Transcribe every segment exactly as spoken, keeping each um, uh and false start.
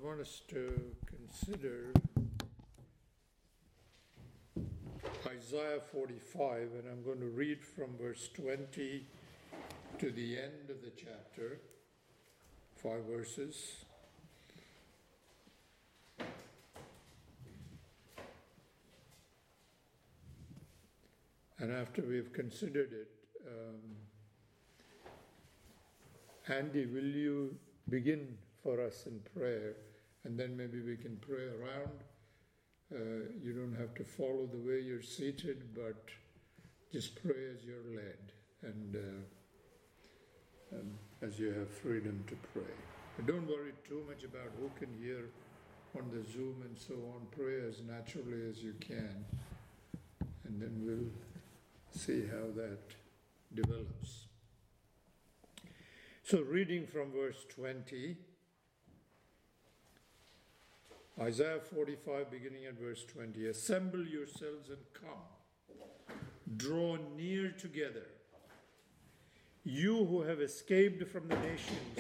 want us to consider Isaiah forty-five, and I'm going to read from verse twenty to the end of the chapter, five verses. And after we've considered it, um, Andy, will you begin for us in prayer, and then maybe we can pray around. Uh, you don't have to follow the way you're seated, but just pray as you're led, and uh, um, as you have freedom to pray. But don't worry too much about who can hear on the Zoom and so on. Pray as naturally as you can, and then we'll see how that develops. So reading from verse twenty, Isaiah forty-five, beginning at verse twenty. Assemble yourselves and come. Draw near together. You who have escaped from the nations,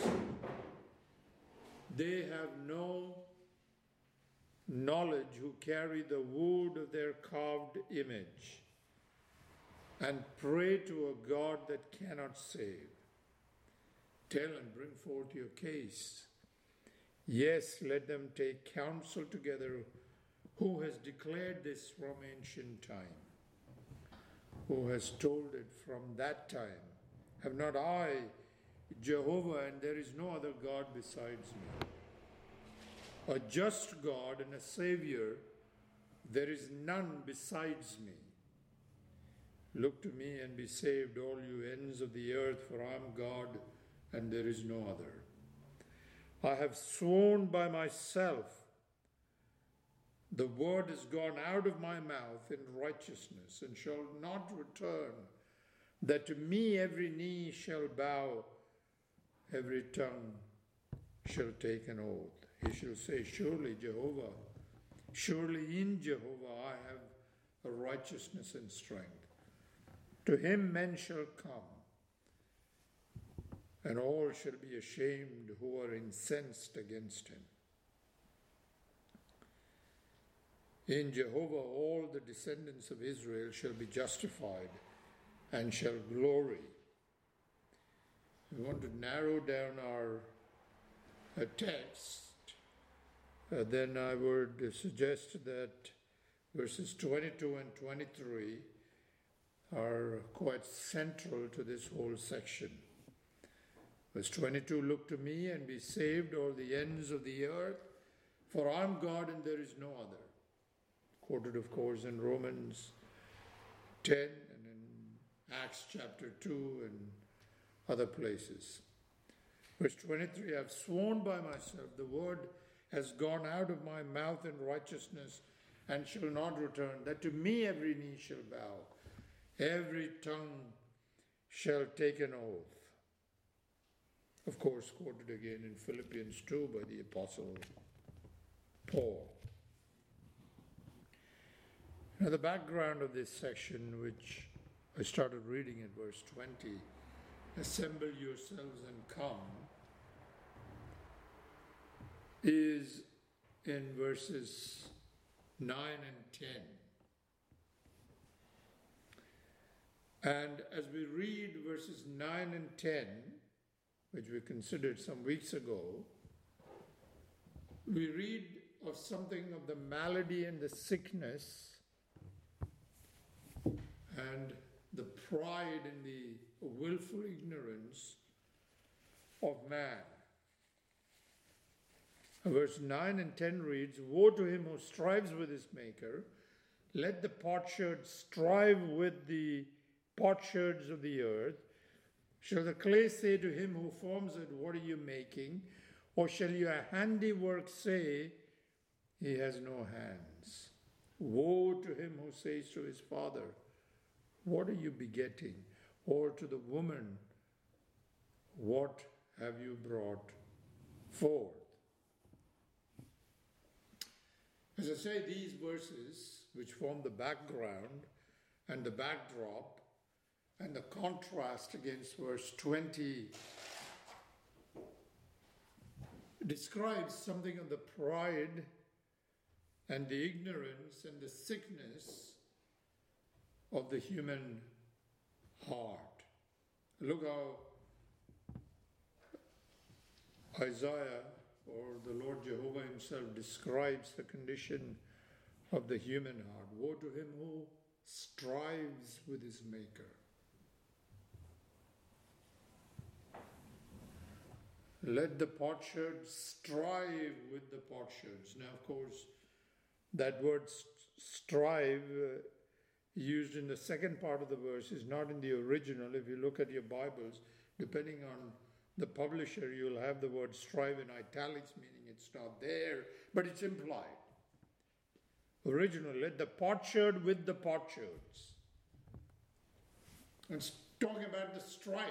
they have no knowledge who carry the wood of their carved image and pray to a God that cannot save. Tell and bring forth your case. Yes, let them take counsel together. Who has declared this from ancient time? Who has told it from that time? Have not I, Jehovah, and there is no other God besides me? A just God and a Savior, there is none besides me. Look to me and be saved, all you ends of the earth, for I am God and there is no other. I have sworn by myself, the word has gone out of my mouth in righteousness and shall not return, that to me every knee shall bow, every tongue shall take an oath. He shall say, surely Jehovah, surely in Jehovah I have a righteousness and strength. To him men shall come, and all shall be ashamed who are incensed against him. In Jehovah all the descendants of Israel shall be justified and shall glory. We want to narrow down our uh, text. Uh, then I would suggest that verses twenty-two and twenty-three are quite central to this whole section. Verse twenty-two, look to me and be saved, all the ends of the earth, for I am God and there is no other. Quoted, of course, in Romans ten and in Acts chapter two and other places. Verse twenty-three, I have sworn by myself, the word has gone out of my mouth in righteousness and shall not return, that to me every knee shall bow, every tongue shall take an oath. Of course, quoted again in Philippians two by the Apostle Paul. Now, the background of this section, which I started reading at verse twenty, assemble yourselves and come, is in verses nine and ten. And as we read verses nine and ten, which we considered some weeks ago, we read of something of the malady and the sickness and the pride and the willful ignorance of man. Verse nine and ten reads, woe to him who strives with his maker. Let the potsherd strive with the potsherds of the earth. Shall the clay say to him who forms it, what are you making? Or shall your handiwork say, he has no hands? Woe to him who says to his father, what are you begetting? Or to the woman, what have you brought forth? As I say, these verses, which form the background and the backdrop, and the contrast against verse twenty describes something of the pride and the ignorance and the sickness of the human heart. Look how Isaiah, or the Lord Jehovah himself, describes the condition of the human heart. Woe to him who strives with his Maker. Let the potsherd strive with the potsherds. Now, of course, that word strive uh, used in the second part of the verse is not in the original. If you look at your Bibles, depending on the publisher, you'll have the word strive in italics, meaning it's not there, but it's implied. Originally, let the potsherd with the potsherds. It's talking about the strife.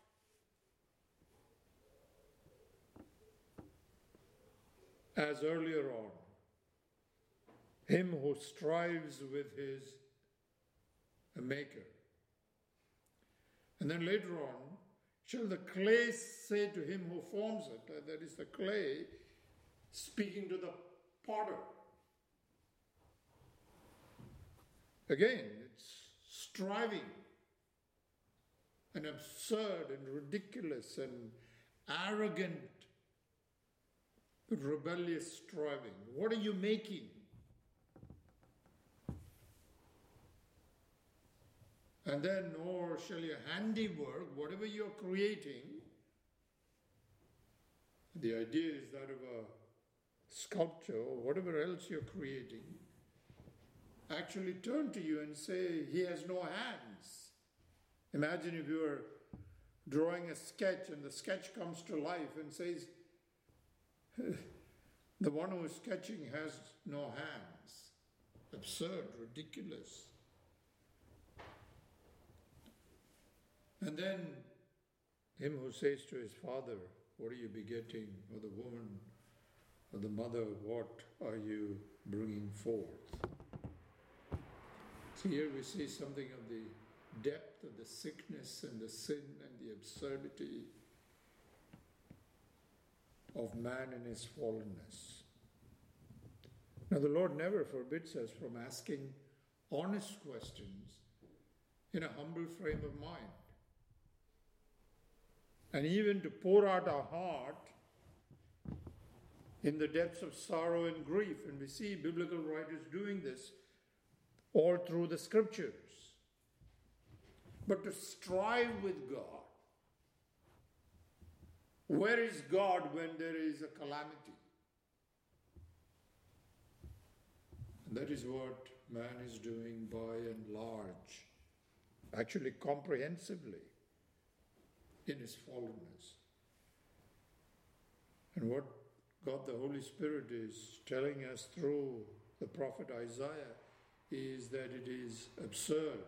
As earlier on, him who strives with his Maker. And then later on, shall the clay say to him who forms it, that is the clay speaking to the potter. Again, it's striving and absurd and ridiculous and arrogant, rebellious striving. What are you making? And then, or shall your handiwork, whatever you're creating, the idea is that of a sculpture or whatever else you're creating, actually turn to you and say, he has no hands. Imagine if you were drawing a sketch and the sketch comes to life and says, the one who is sketching has no hands. Absurd, ridiculous. And then him who says to his father, what are you begetting? Or the woman, or the mother, what are you bringing forth? So here we see something of the depth of the sickness and the sin and the absurdity of man in his fallenness. Now the Lord never forbids us from asking honest questions in a humble frame of mind. And even to pour out our heart in the depths of sorrow and grief. And we see biblical writers doing this all through the scriptures. But to strive with God. Where is God when there is a calamity? And that is what man is doing by and large, actually comprehensively, in his fallenness. And what God the Holy Spirit is telling us through the prophet Isaiah is that it is absurd,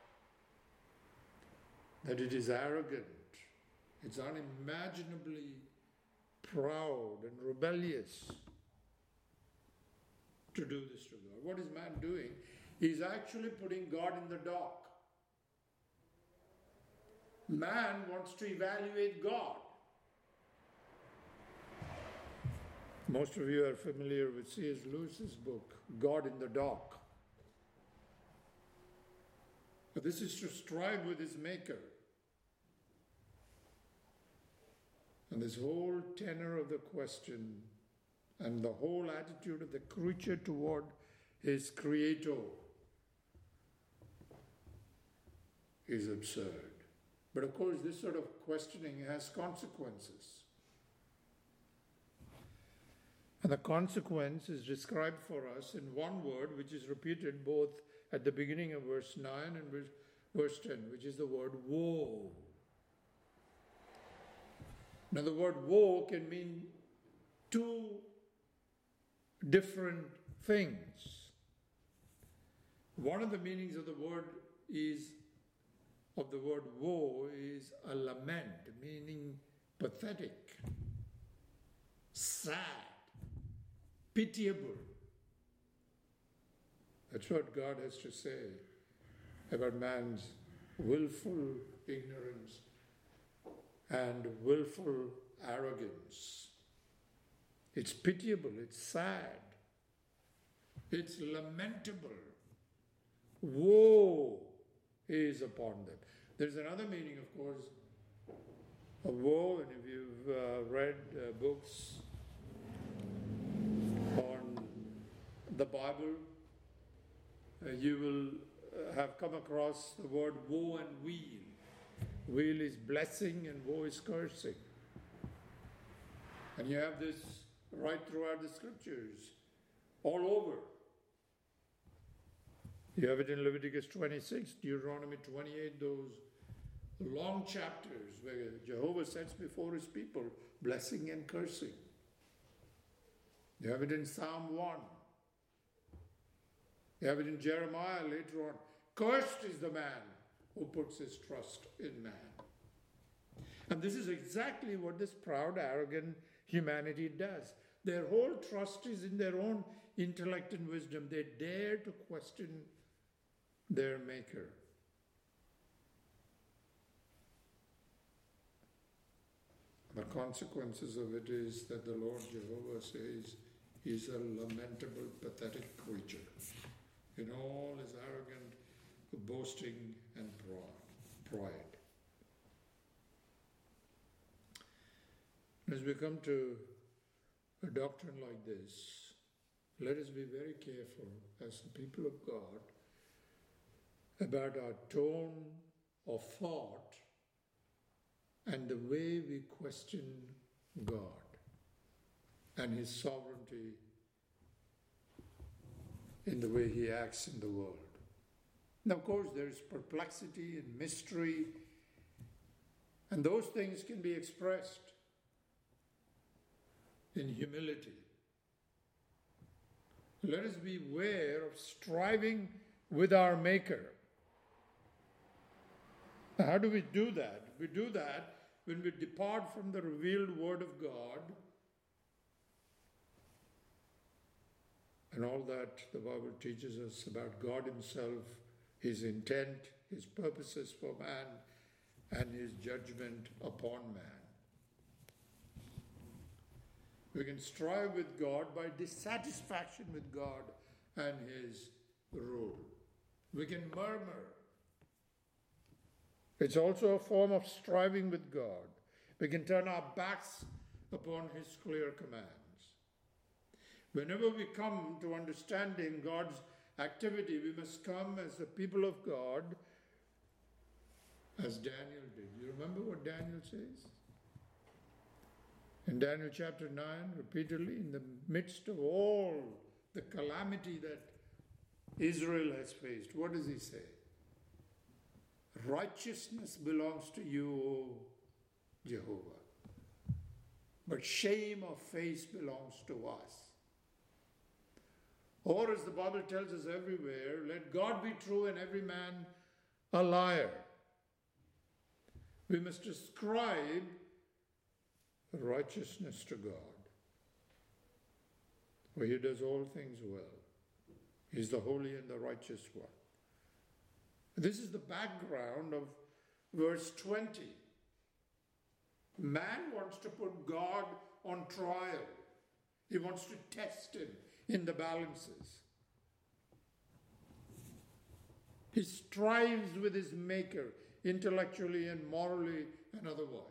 that it is arrogant, it's unimaginably proud and rebellious to do this to God. What is man doing? He's actually putting God in the dock. Man wants to evaluate God. Most of you are familiar with C S Lewis's book, God in the Dock. But this is to strive with his Maker. And this whole tenor of the question and the whole attitude of the creature toward his Creator is absurd. But of course, this sort of questioning has consequences. And the consequence is described for us in one word, which is repeated both at the beginning of verse nine and verse ten, which is the word woe. Now, the word woe can mean two different things. One of the meanings of the word is of the word woe is a lament, meaning pathetic, sad, pitiable. That's what God has to say about man's willful ignorance and willful arrogance. It's pitiable, it's sad, it's lamentable. Woe is upon them. There's another meaning, of course, of woe, and if you've uh, read uh, books on the Bible, uh, you will uh, have come across the word woe and weal. Weal is blessing and woe is cursing. And you have this right throughout the scriptures, all over. You have it in Leviticus twenty-six, Deuteronomy twenty-eight, those long chapters where Jehovah sets before his people blessing and cursing. You have it in Psalm one. You have it in Jeremiah later on. Cursed is the man who puts his trust in man. And this is exactly what this proud, arrogant humanity does. Their whole trust is in their own intellect and wisdom. They dare to question their Maker. The consequences of it is that the Lord Jehovah says he's a lamentable, pathetic creature in all his arrogant boasting and pride. As we come to a doctrine like this, let us be very careful as the people of God about our tone of thought and the way we question God and his sovereignty in the way he acts in the world. Now, of course, there is perplexity and mystery, and those things can be expressed in humility. Let us beware of striving with our Maker. Now, how do we do that? We do that when we depart from the revealed Word of God and all that the Bible teaches us about God himself, his intent, his purposes for man, and his judgment upon man. We can strive with God by dissatisfaction with God and his rule. We can murmur. It's also a form of striving with God. We can turn our backs upon his clear commands. Whenever we come to understanding God's activity, we must come as the people of God, as Daniel did. You remember what Daniel says? In Daniel chapter nine, repeatedly, in the midst of all the calamity that Israel has faced, what does he say? Righteousness belongs to you, O Jehovah, but shame of face belongs to us. Or as the Bible tells us everywhere, let God be true and every man a liar. We must ascribe righteousness to God, for he does all things well. He's the holy and the righteous one. This is the background of verse twenty. Man wants to put God on trial. He wants to test him in the balances. He strives with his Maker intellectually and morally and otherwise.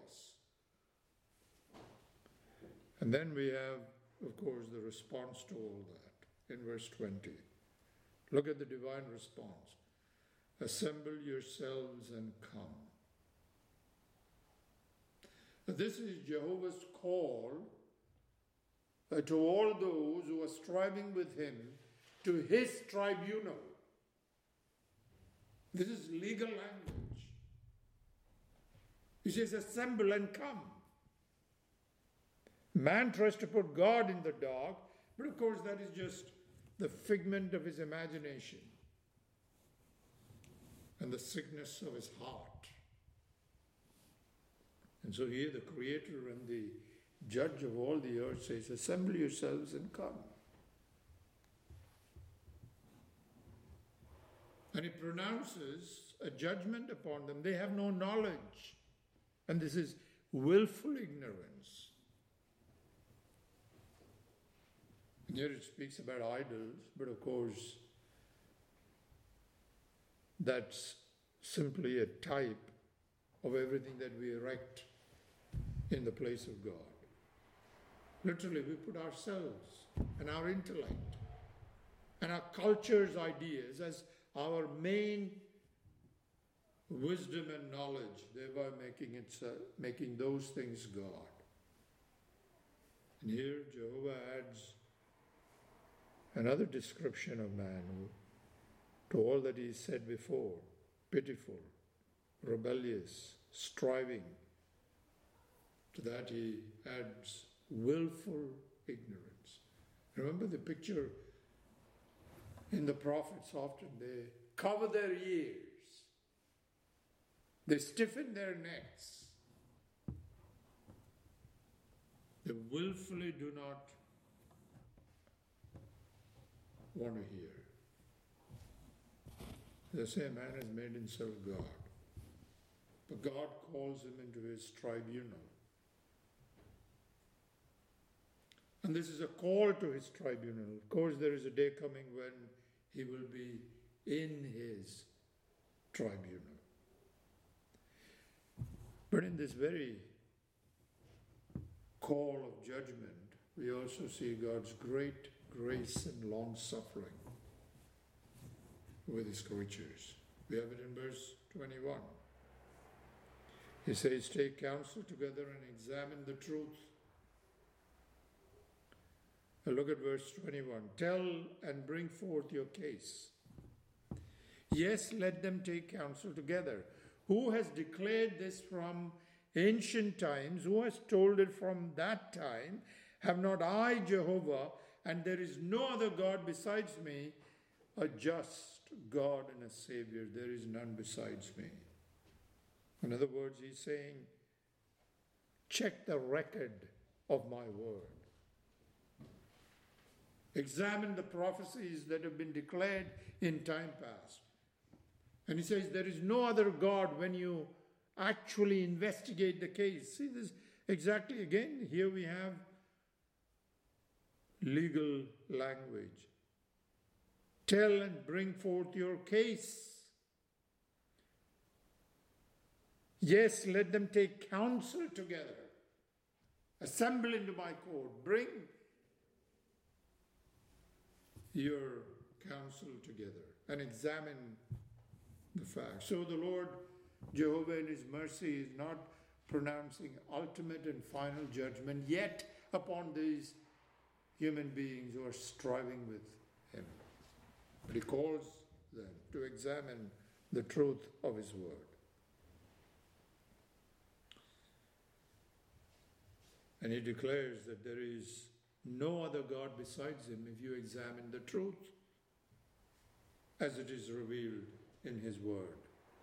And then we have, of course, the response to all that in verse twenty. Look at the divine response. Assemble yourselves and come. This is Jehovah's call uh, to all those who are striving with him to his tribunal. This is legal language. He says, assemble and come. Man tries to put God in the dark, but of course that is just the figment of his imagination and the sickness of his heart. And so here the Creator and the Judge of all the earth says, assemble yourselves and come. And he pronounces a judgment upon them. They have no knowledge. And this is willful ignorance. And here it speaks about idols, but of course, that's simply a type of everything that we erect in the place of God. Literally, we put ourselves and our intellect and our culture's ideas as our main wisdom and knowledge, thereby making it, uh, making those things God. And here Jehovah adds another description of man to all that he said before: pitiful, rebellious, striving. To that he adds willful ignorance. Remember the picture in the prophets, often they cover their ears, they stiffen their necks, they willfully do not want to hear. They say a man has made himself God, but God calls him into his tribunal. And this is a call to his tribunal. Of course, there is a day coming when he will be in his tribunal. But in this very call of judgment, we also see God's great grace and long suffering with his creatures. We have it in verse twenty-one. He says, take counsel together and examine the truth. Now look at verse twenty-one. Tell and bring forth your case. Yes, let them take counsel together. Who has declared this from ancient times? Who has told it from that time? Have not I, Jehovah, and there is no other God besides me, a just God and a Savior? There is none besides me. In other words, he's saying, check the record of my word. Examine the prophecies that have been declared in time past. And he says there is no other God when you actually investigate the case. See this exactly again. Here we have legal language. Tell and bring forth your case. Yes, let them take counsel together. Assemble into my court. Bring your counsel together and examine the facts. So the Lord Jehovah in his mercy is not pronouncing ultimate and final judgment yet upon these human beings who are striving with him. But he calls them to examine the truth of his word. And he declares that there is no other God besides him if you examine the truth as it is revealed in his word.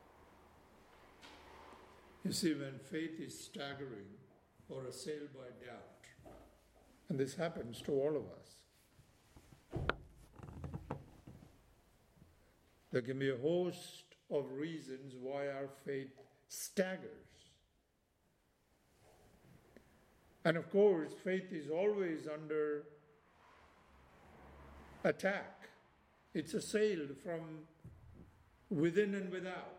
You see, when faith is staggering or assailed by doubt, and this happens to all of us, there can be a host of reasons why our faith staggers. And of course, faith is always under attack. It's assailed from within and without.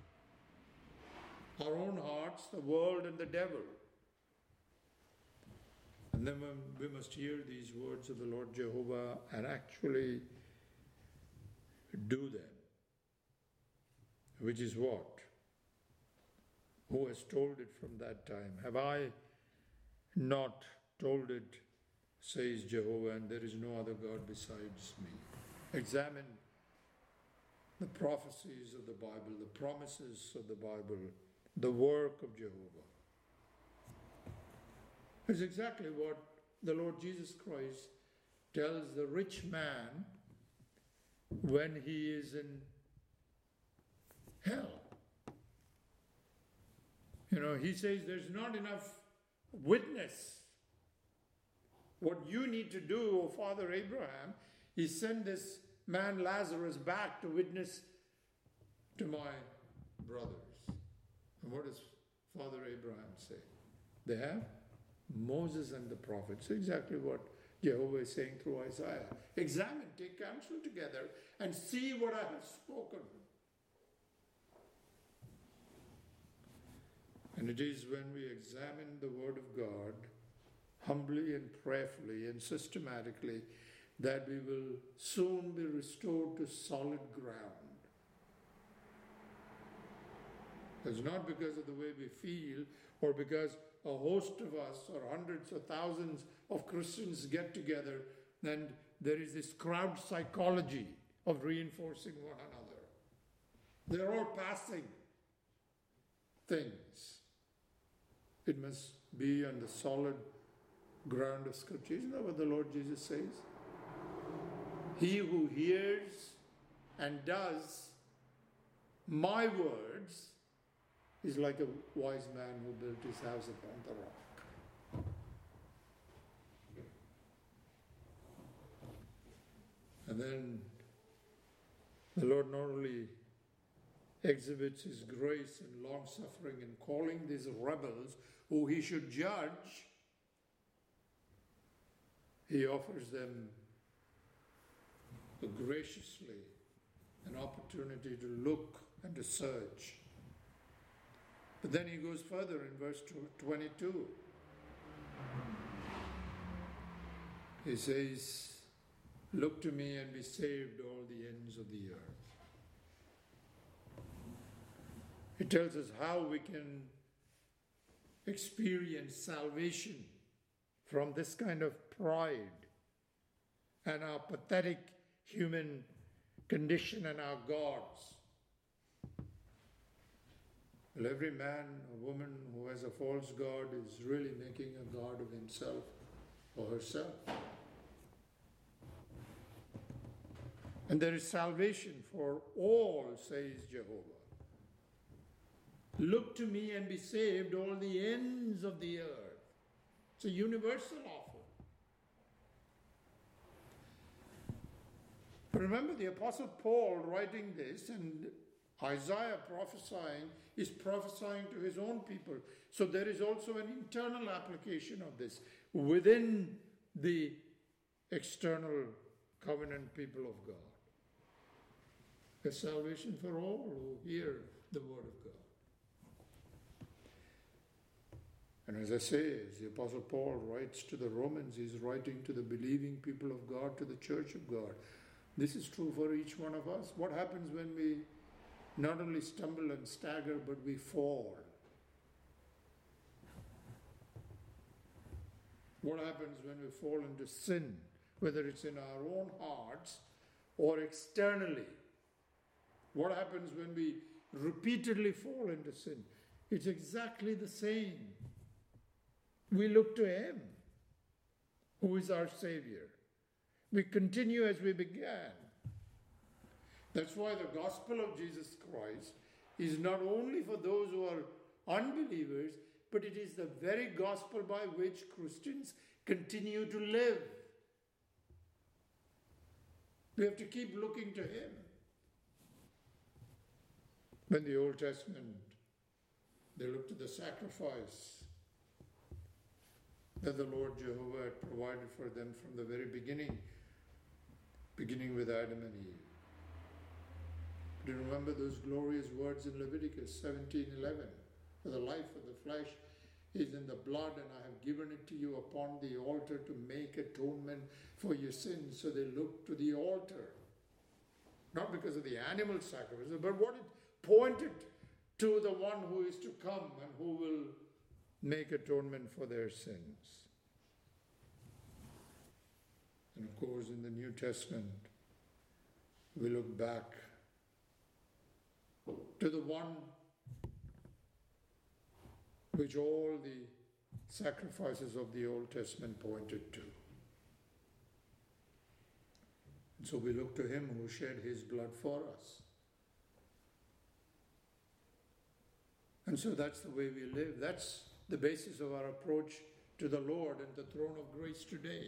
Our own hearts, the world, and the devil. And then we must hear these words of the Lord Jehovah and actually do them. Which is what? Who has told it from that time? Have I not told it, says Jehovah, and there is no other God besides me? Examine the prophecies of the Bible, the promises of the Bible, the work of Jehovah. It's exactly what the Lord Jesus Christ tells the rich man when he is in hell. You know, he says there's not enough witness. What you need to do, O Father Abraham, is send this man Lazarus back to witness to my brothers. And what does Father Abraham say? They have Moses and the prophets. Exactly what Jehovah is saying through Isaiah. Examine, take counsel together, and see what I have spoken. And it is when we examine the Word of God humbly and prayerfully and systematically that we will soon be restored to solid ground. It's not because of the way we feel or because a host of us or hundreds or thousands of Christians get together and there is this crowd psychology of reinforcing one another. They're all passing things. It must be on the solid ground of Scripture. Isn't that what the Lord Jesus says? He who hears and does my words is like a wise man who built his house upon the rock. And then the Lord not only exhibits his grace and long-suffering in calling these rebels who he should judge, he offers them graciously an opportunity to look and to search. But then he goes further in verse twenty-two. He says, "Look to me and be saved, all the ends of the earth." It tells us how we can experience salvation from this kind of pride and our pathetic human condition and our gods. Well, every man or woman who has a false god is really making a god of himself or herself. And there is salvation for all, says Jehovah. Look to me and be saved, all the ends of the earth. It's a universal offer. Remember, the Apostle Paul writing this and Isaiah prophesying is prophesying to his own people. So there is also an internal application of this within the external covenant people of God. There's salvation for all who hear the word of God. And as I say, as the Apostle Paul writes to the Romans, he's writing to the believing people of God, to the church of God. This is true for each one of us. What happens when we not only stumble and stagger, but we fall? What happens when we fall into sin, whether it's in our own hearts or externally? What happens when we repeatedly fall into sin? It's exactly the same. We look to Him, who is our Savior. We continue as we began. That's why the gospel of Jesus Christ is not only for those who are unbelievers, but it is the very gospel by which Christians continue to live. We have to keep looking to Him. When the Old Testament, they looked to the sacrifice that the Lord Jehovah had provided for them from the very beginning, beginning with Adam and Eve. Do you remember those glorious words in Leviticus seventeen eleven? For the life of the flesh is in the blood, and I have given it to you upon the altar to make atonement for your sins. So they looked to the altar, not because of the animal sacrifice, but what it pointed to, the one who is to come and who will make atonement for their sins. And of course, in the New Testament, we look back to the one which all the sacrifices of the Old Testament pointed to. And so we look to Him who shed His blood for us. And so that's the way we live. That's the basis of our approach to the Lord and the throne of grace today.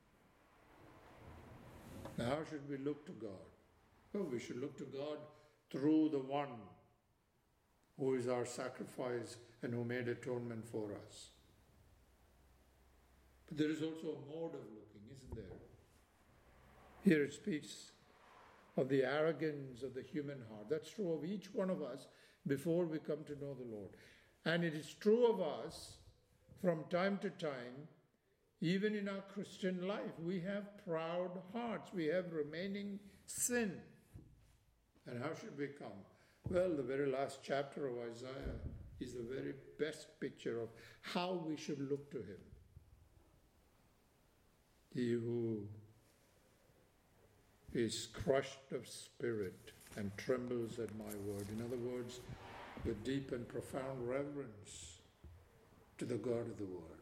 Now, how should we look to God? Well, we should look to God through the one who is our sacrifice and who made atonement for us. But there is also a mode of looking, isn't there? Here it speaks of the arrogance of the human heart. That's true of each one of us before we come to know the Lord. And it is true of us from time to time, even in our Christian life. We have proud hearts. We have remaining sin. And how should we come? Well, the very last chapter of Isaiah is the very best picture of how we should look to him. He who is crushed of spirit and trembles at my word. In other words, with deep and profound reverence to the God of the word.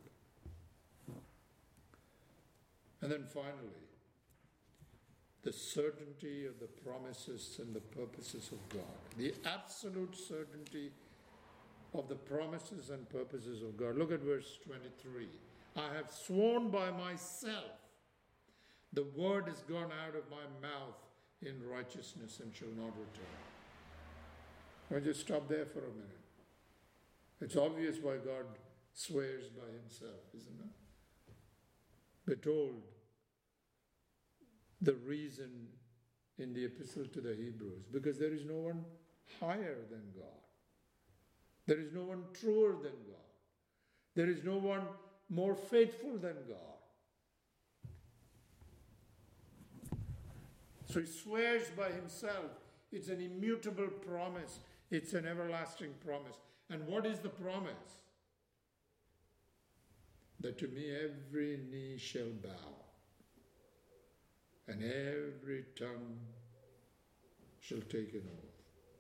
And then finally, the certainty of the promises and the purposes of God. The absolute certainty of the promises and purposes of God. Look at verse twenty-three. I have sworn by myself, the word has gone out of my mouth in righteousness and shall not return. I'll just stop there for a minute. It's obvious why God swears by himself, isn't it? We're told the reason in the epistle to the Hebrews, because there is no one higher than God. There is no one truer than God. There is no one more faithful than God. So he swears by himself. It's an immutable promise. It's an everlasting promise. And what is the promise? That to me every knee shall bow, and every tongue shall take an oath.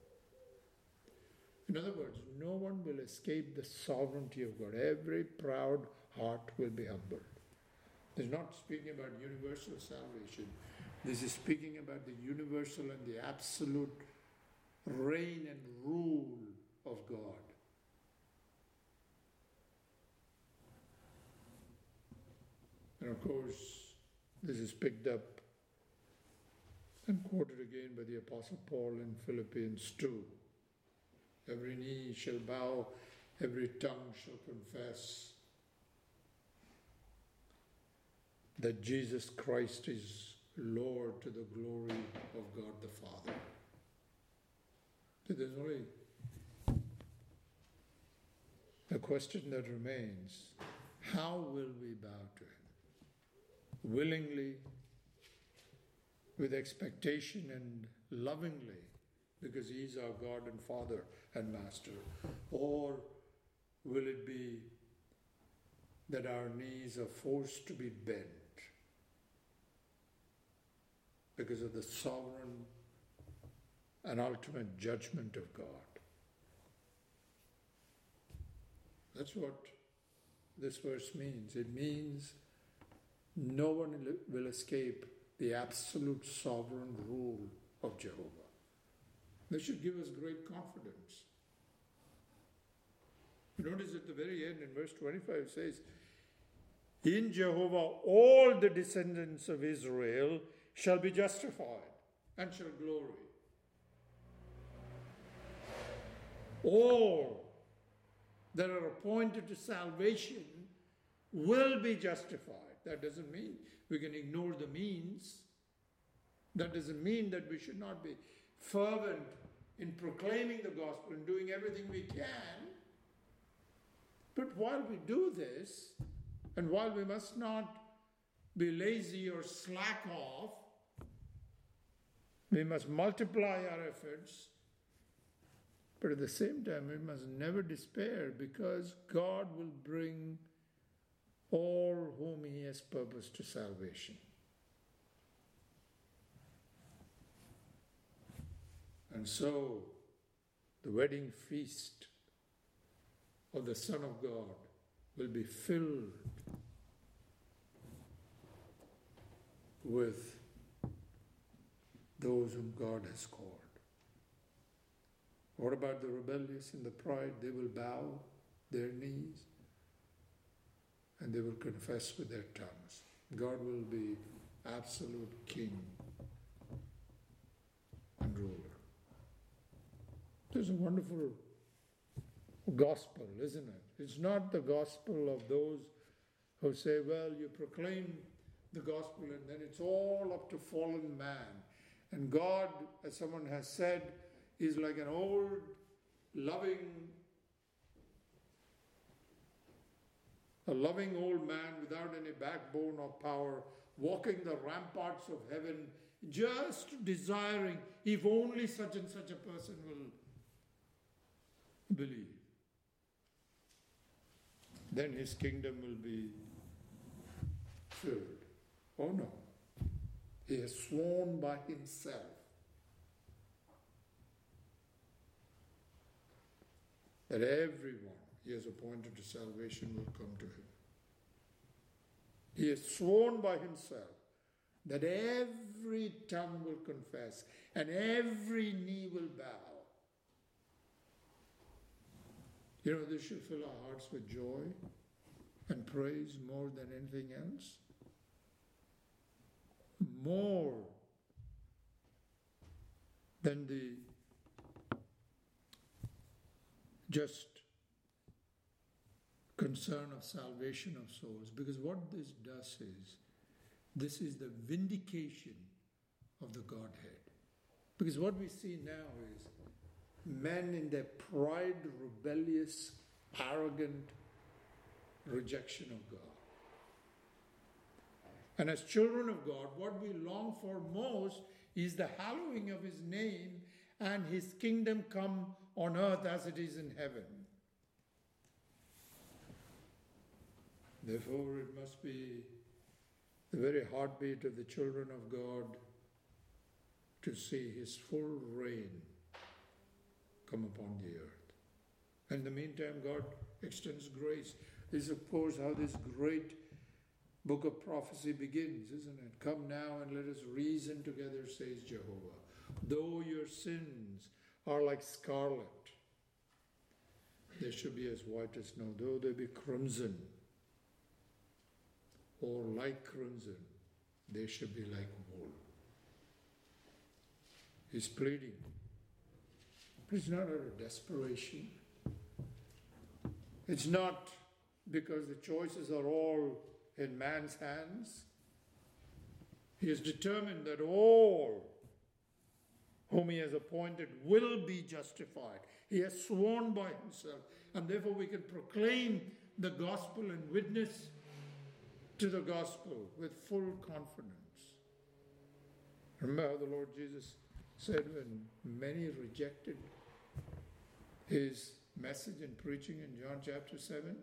In other words, no one will escape the sovereignty of God. Every proud heart will be humbled. This is not speaking about universal salvation. This is speaking about the universal and the absolute reign and rule of God. And of course, this is picked up and quoted again by the Apostle Paul in Philippians two. Every knee shall bow, every tongue shall confess that Jesus Christ is Lord to the glory of God the Father. So there's only a question that remains. How will we bow to him? Willingly, with expectation and lovingly, because he is our God and Father and Master? Or will it be that our knees are forced to be bent because of the sovereign and ultimate judgment of God? That's what this verse means. It means no one will escape the absolute sovereign rule of Jehovah. This should give us great confidence. Notice at the very end in verse twenty-five it says, in Jehovah all the descendants of Israel shall be justified and shall glory. All that are appointed to salvation will be justified. That doesn't mean we can ignore the means. That doesn't mean that we should not be fervent in proclaiming the gospel and doing everything we can. But while we do this, and while we must not be lazy or slack off, we must multiply our efforts. But at the same time, we must never despair, because God will bring all whom he has purposed to salvation. And so, the wedding feast of the Son of God will be filled with those whom God has called. What about the rebellious and the pride? They will bow their knees and they will confess with their tongues. God will be absolute king and ruler. There's a wonderful gospel, isn't it? It's not the gospel of those who say, well, you proclaim the gospel and then it's all up to fallen man. And God, as someone has said, is like an old, loving, a loving old man without any backbone or power, walking the ramparts of heaven, just desiring if only such and such a person will believe. Then his kingdom will be filled. Oh no. He has sworn by himself that everyone he has appointed to salvation will come to him. He has sworn by himself that every tongue will confess and every knee will bow. You know, this should fill our hearts with joy and praise more than anything else. More than the just concern of salvation of souls. Because what this does is, this is the vindication of the Godhead. Because what we see now is men in their pride, rebellious, arrogant rejection of God. And as children of God, what we long for most is the hallowing of his name and his kingdom come on earth as it is in heaven. Therefore, it must be the very heartbeat of the children of God to see his full reign come upon the earth. And in the meantime, God extends grace. This is, of course, how this great book of prophecy begins, isn't it? Come now and let us reason together, says Jehovah. Though your sins are like scarlet, they should be as white as snow. Though they be crimson, or like crimson, they should be like wool. He's pleading. But it's not out of desperation. It's not because the choices are all in man's hands. He is determined that all whom he has appointed will be justified. He has sworn by himself, and therefore we can proclaim the gospel and witness to the gospel with full confidence. Remember how the Lord Jesus said when many rejected his message and preaching in John chapter seven?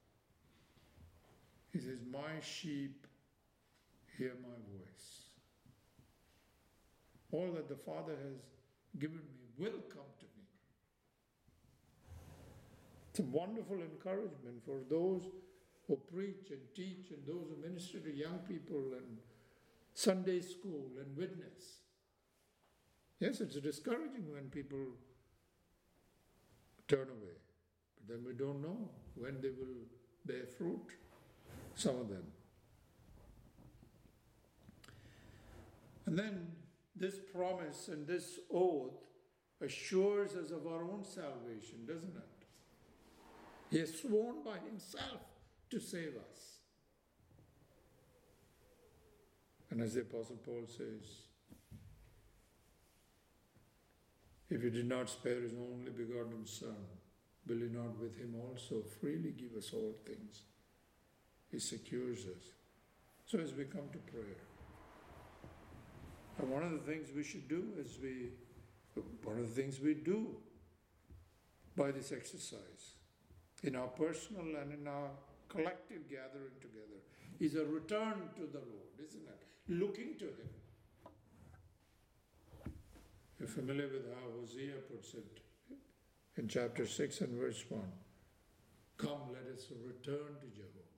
He says, my sheep hear my voice. All that the Father has given me will come to me. It's a wonderful encouragement for those who preach and teach and those who minister to young people and Sunday school and witness. Yes, it's discouraging when people turn away. But then we don't know when they will bear fruit, some of them. And then this promise and this oath assures us of our own salvation, doesn't it? He has sworn by himself to save us. And as the Apostle Paul says, if he did not spare his only begotten Son, will he not with him also freely give us all things? He secures us. So as we come to prayer, and one of the things we should do is we, one of the things we do by this exercise, in our personal and in our collective gathering together, is a return to the Lord, isn't it? Looking to him. You're familiar with how Hosea puts it in chapter six and verse one. Come, let us return to Jehovah.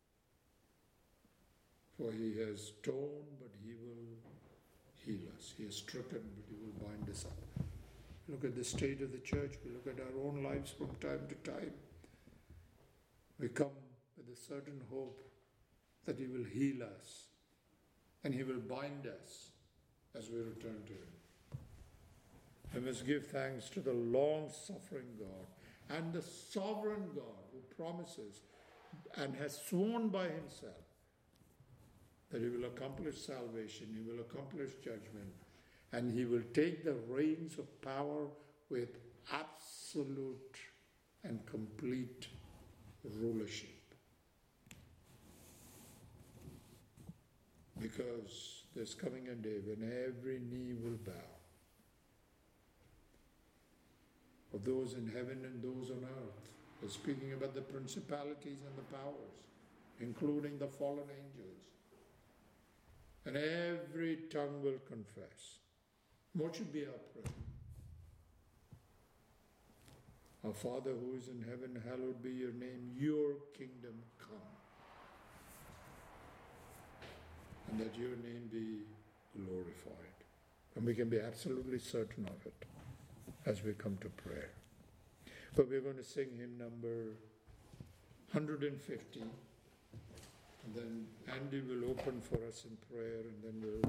For he has torn, but he will heal us. He has stricken, but he will bind us up. Look at the state of the church. We look at our own lives from time to time. We come with a certain hope that he will heal us and he will bind us as we return to him. I must give thanks to the long-suffering God and the sovereign God who promises and has sworn by himself that he will accomplish salvation, he will accomplish judgment, and he will take the reins of power with absolute and complete rulership. Because there's coming a day when every knee will bow, of those in heaven and those on earth. We're speaking about the principalities and the powers, including the fallen angels. And every tongue will confess. What should be our prayer? Our Father who is in heaven, hallowed be your name, your kingdom come. And that your name be glorified. And we can be absolutely certain of it as we come to prayer. But we're going to sing hymn number one hundred fifty. And then Andy will open for us in prayer, and then we'll